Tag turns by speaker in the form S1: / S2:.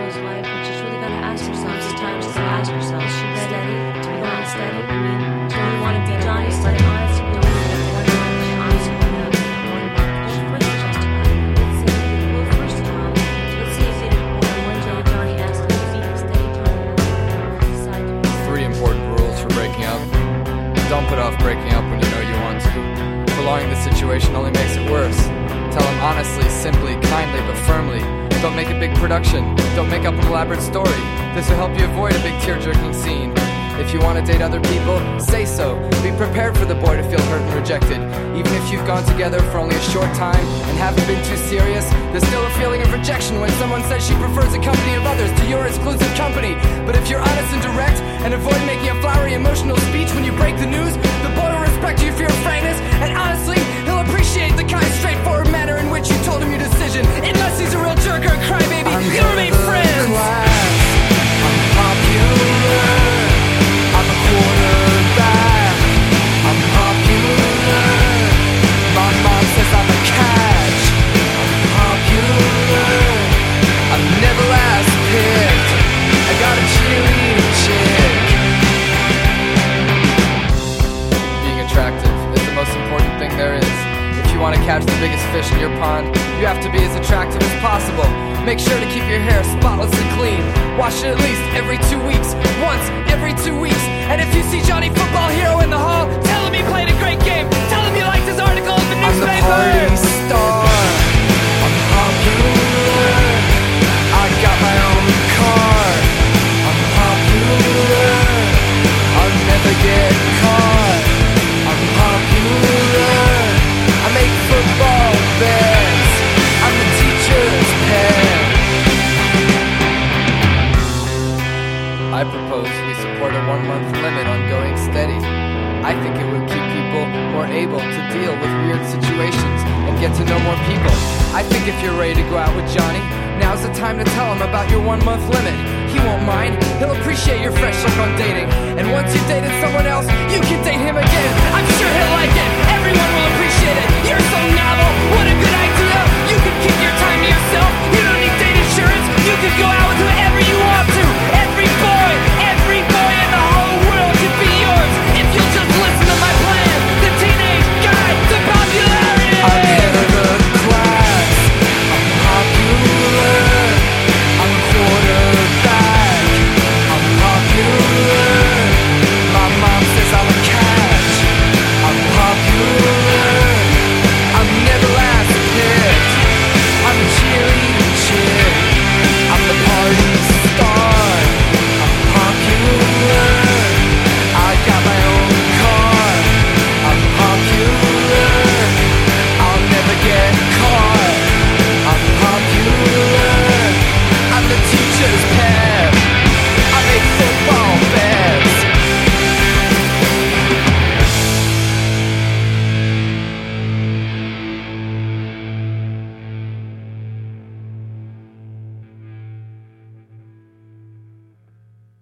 S1: Johnny's life, but you really gotta ask yourself sometimes to ask yourself, is she steady? To be going steady? I mean, do you want to be Johnny steady? Honestly, you know, one month, honestly, one month. First of all, let's see if one day Johnny asked me to be steady, Johnny decide to.
S2: 3 important rules for breaking up. Don't put off breaking up when you know you want to. Prolonging the situation only makes it worse. Tell them honestly, simply, kindly, but firmly. Don't make a big production. Don't make up an elaborate story. This will help you avoid a big tear-jerking scene. If you want to date other people, say so. Be prepared for the boy to feel hurt and rejected. Even if you've gone together for only a short time and haven't been too serious, there's still a feeling of rejection when someone says she prefers the company of others to your exclusive company. But if you're honest and direct and avoid making a flowery emotional speech when you break the news, the boy will respect you for your frankness, and honestly, he'll appreciate the kind, straightforward manner in which you told him your decision. Unless he's a real jerk or a crybaby, you'll remain friends.
S3: I'm popular. I'm a quarterback. I'm popular. My mom says I'm a catch. I'm popular. I'm never last picked. I got a cheerleading chick.
S2: Being attractive is the most important thing there is. If you want to catch the biggest fish in your pond, you have to be as attractive as possible. Make sure to keep your hair spotless and clean. Wash it at least every 2 weeks. Once every 2 weeks. And if you see Johnny Football Hero in the hall, tell him he played a great game. Tell him you liked his article in the
S3: I'm the
S2: newspaper.
S3: party star. I'm popular. I got my own car. I'm popular. I'll never get caught. I'm popular. I make football bets. I'm the teacher's pet.
S2: I propose we support a 1-month limit on going steady. I think it would keep people more able to deal with weird situations and get to know more people. I think if you're ready to go out with Johnny, now's the time to tell him about your 1-month limit. He won't mind, he'll appreciate your fresh look on dating. And once you've dated someone else, you can date him again. I'm sure he'll like it, everyone will appreciate it. You're so novel, what a good idea.